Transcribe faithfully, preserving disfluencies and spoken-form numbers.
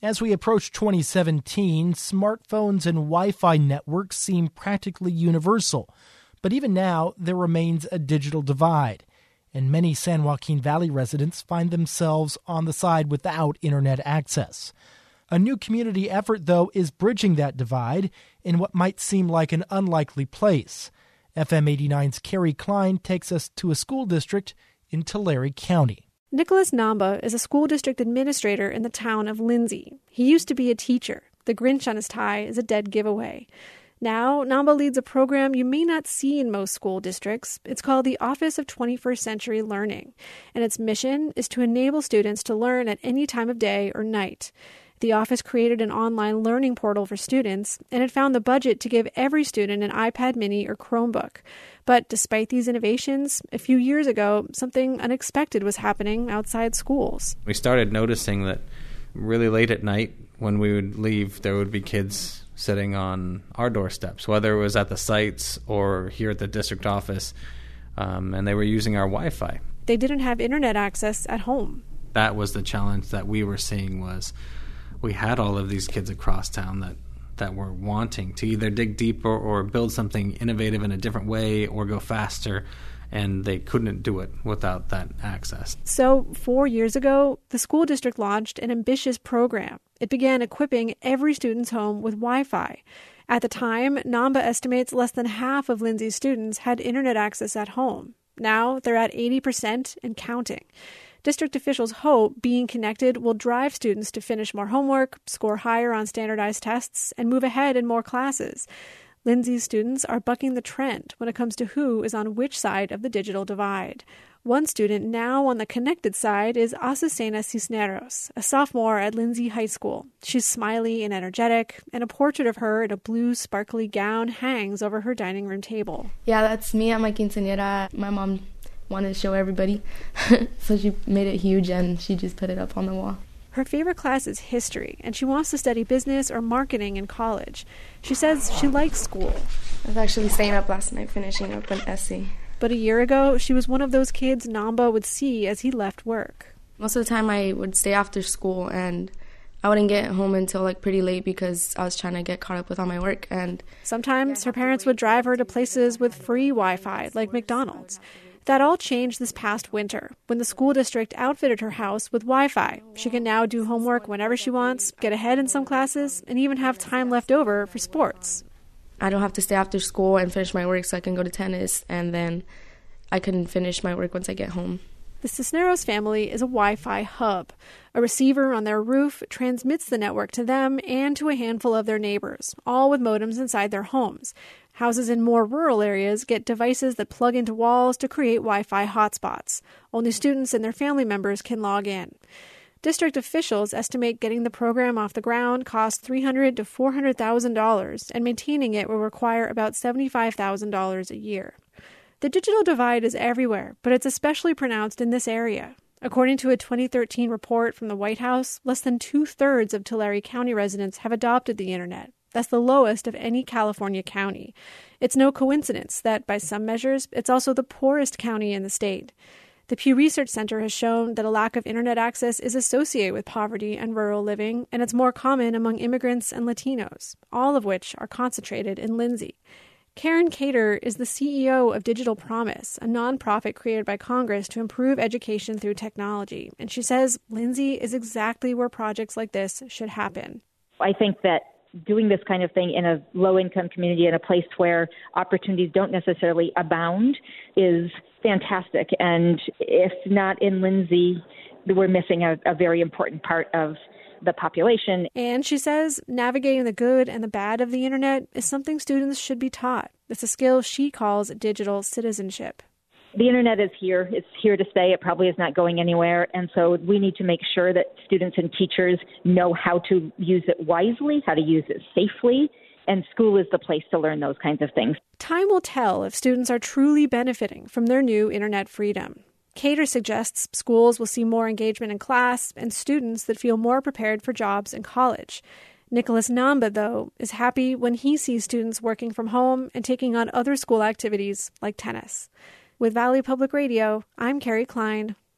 As we approach twenty seventeen, smartphones and Wi-Fi networks seem practically universal. But even now, there remains a digital divide, and many San Joaquin Valley residents find themselves on the side without internet access. A new community effort, though, is bridging that divide in what might seem like an unlikely place. F M eighty-nine's Carrie Klein takes us to a school district in Tulare County. Nicholas Namba is a school district administrator in the town of Lindsay. He used to be a teacher. The Grinch on his tie is a dead giveaway. Now, Namba leads a program you may not see in most school districts. It's called the Office of twenty-first Century Learning, and its mission is to enable students to learn at any time of day or night. The office created an online learning portal for students, and it found the budget to give every student an iPad mini or Chromebook. But despite these innovations, a few years ago, something unexpected was happening outside schools. We started noticing that really late at night, when we would leave, there would be kids sitting on our doorsteps, whether it was at the sites or here at the district office, um, and they were using our Wi-Fi. They didn't have internet access at home. That was the challenge that we were seeing was we had all of these kids across town that, that were wanting to either dig deeper or build something innovative in a different way or go faster, and they couldn't do it without that access. So four years ago, the school district launched an ambitious program. It began equipping every student's home with Wi-Fi. At the time, Namba estimates less than half of Lindsay's students had internet access at home. Now they're at eighty percent and counting. District officials hope being connected will drive students to finish more homework, score higher on standardized tests, and move ahead in more classes. Lindsay's students are bucking the trend when it comes to who is on which side of the digital divide. One student now on the connected side is Azucena Cisneros, a sophomore at Lindsay High School. She's smiley and energetic, and a portrait of her in a blue, sparkly gown hangs over her dining room table. Yeah, that's me at my quinceañera. My mom wanted to show everybody, so she made it huge and she just put it up on the wall. Her favorite class is history, and she wants to study business or marketing in college. She says she likes school. I was actually staying up last night finishing up an essay. But a year ago, she was one of those kids Namba would see as he left work. Most of the time I would stay after school, and I wouldn't get home until like pretty late because I was trying to get caught up with all my work. And sometimes her parents would drive her to places with free Wi-Fi, like McDonald's. That all changed this past winter, when the school district outfitted her house with Wi-Fi. She can now do homework whenever she wants, get ahead in some classes, and even have time left over for sports. I don't have to stay after school and finish my work, so I can go to tennis, and then I can finish my work once I get home. The Cisneros family is a Wi-Fi hub. A receiver on their roof transmits the network to them and to a handful of their neighbors, all with modems inside their homes. Houses in more rural areas get devices that plug into walls to create Wi-Fi hotspots. Only students and their family members can log in. District officials estimate getting the program off the ground costs three hundred thousand dollars to four hundred thousand dollars, and maintaining it will require about seventy-five thousand dollars a year. The digital divide is everywhere, but it's especially pronounced in this area. According to a twenty thirteen report from the White House, less than two-thirds of Tulare County residents have adopted the internet. That's the lowest of any California county. It's no coincidence that, by some measures, it's also the poorest county in the state. The Pew Research Center has shown that a lack of internet access is associated with poverty and rural living, and it's more common among immigrants and Latinos, all of which are concentrated in Lindsay. Karen Cater is the C E O of Digital Promise, a nonprofit created by Congress to improve education through technology. And she says Lindsay is exactly where projects like this should happen. I think that doing this kind of thing in a low-income community, in a place where opportunities don't necessarily abound, is fantastic. And if not in Lindsay, we're missing a, a very important part of the population. And she says navigating the good and the bad of the internet is something students should be taught. It's a skill she calls digital citizenship. The internet is here. It's here to stay. It probably is not going anywhere. And so we need to make sure that students and teachers know how to use it wisely, how to use it safely. And school is the place to learn those kinds of things. Time will tell if students are truly benefiting from their new internet freedom. Cater suggests schools will see more engagement in class and students that feel more prepared for jobs in college. Nicholas Namba, though, is happy when he sees students working from home and taking on other school activities like tennis. With Valley Public Radio, I'm Carrie Klein.